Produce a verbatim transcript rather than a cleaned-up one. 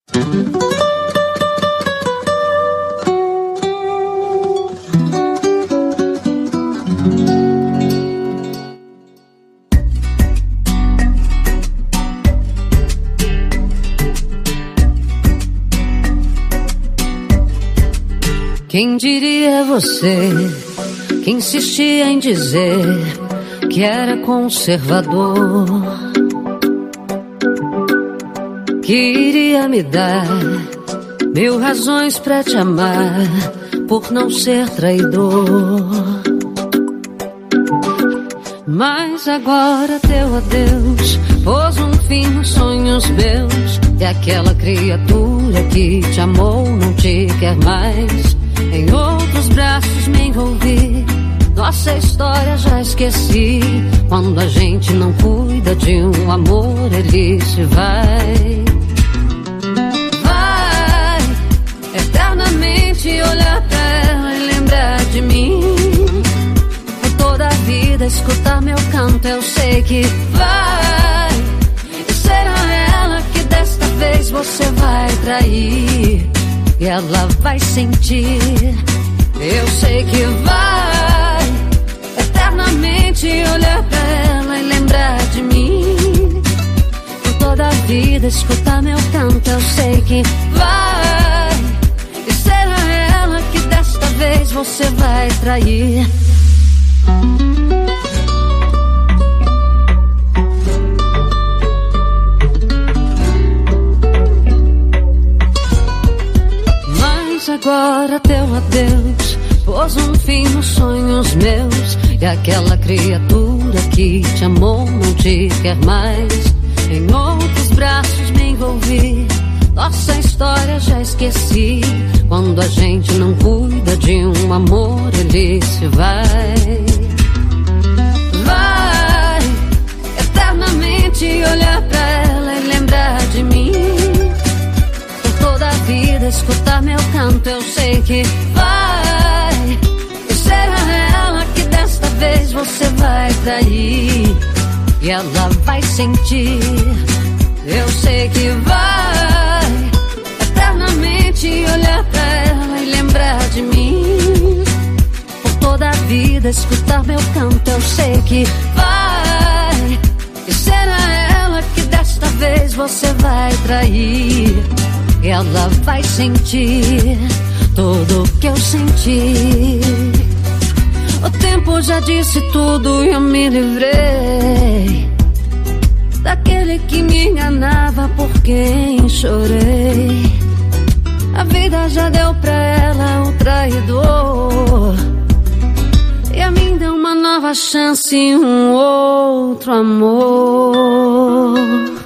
Quem diria você que insistia em dizer que era conservador, que iria me dar mil razões pra te amar por não ser traidor. Mas agora teu adeus pôs um fim nos sonhos meus, e aquela criatura que te amou não te quer mais. Em outros braços me envolvi, nossa história já esqueci. Quando a gente não cuida de um amor, ele se vai. Vai eternamente olhar pra ela e lembrar de mim. Por toda a vida escutar meu canto, eu sei que vai. E será ela que desta vez você vai trair, e ela vai sentir, eu sei que vai eternamente olhar pra ela e lembrar de mim. Por toda a vida escutar meu canto, eu sei que vai. E será ela que desta vez você vai trair. Agora teu adeus pôs um fim nos sonhos meus, e aquela criatura que te amou não te quer mais. Em outros braços me envolvi, nossa história já esqueci. Quando a gente não cuida de um amor, ele se vai. Vai eternamente olhar pra ela e lembrar de mim. Toda a vida escutar meu canto, eu sei que vai. E será ela que desta vez você vai trair, e ela vai sentir, eu sei que vai eternamente olhar pra ela e lembrar de mim. Por toda a vida escutar meu canto, eu sei que vai. E será ela que desta vez você vai trair, e ela vai sentir tudo que eu senti. O tempo já disse tudo e eu me livrei daquele que me enganava, por quem chorei. A vida já deu pra ela o traidor, e a mim deu uma nova chance e um outro amor.